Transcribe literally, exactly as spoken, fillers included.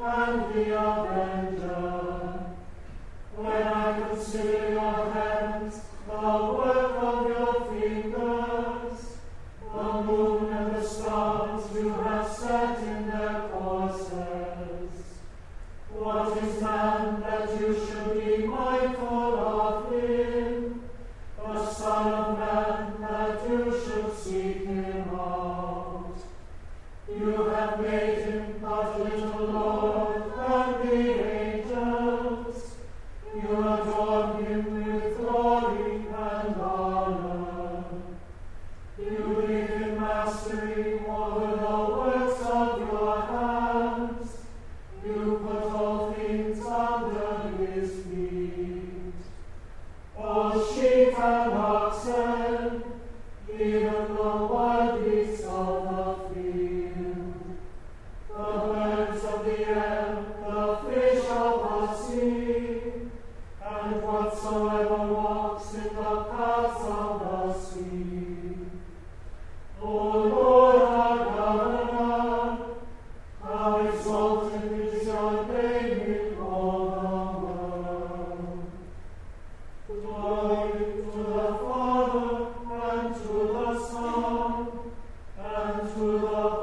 and the avenger. When I consider your hands, the work of your fingers, the moon and the stars you have set in their courses. What is man that you should be mindful of him, the Son of Man that you should seek him out? You have made him but little lower than the angels. You adorn him with glory and honor. You give him mastery over the works of your hands. You put all things under his feet. All sheep and oxen, even the wild beasts of the field, the birds of the air, the fish of the sea, and whatsoever walks in the paths of the sea. O Lord our Governor, how exalted is your name in all the world. Glory to the Father, and to the Son, and to the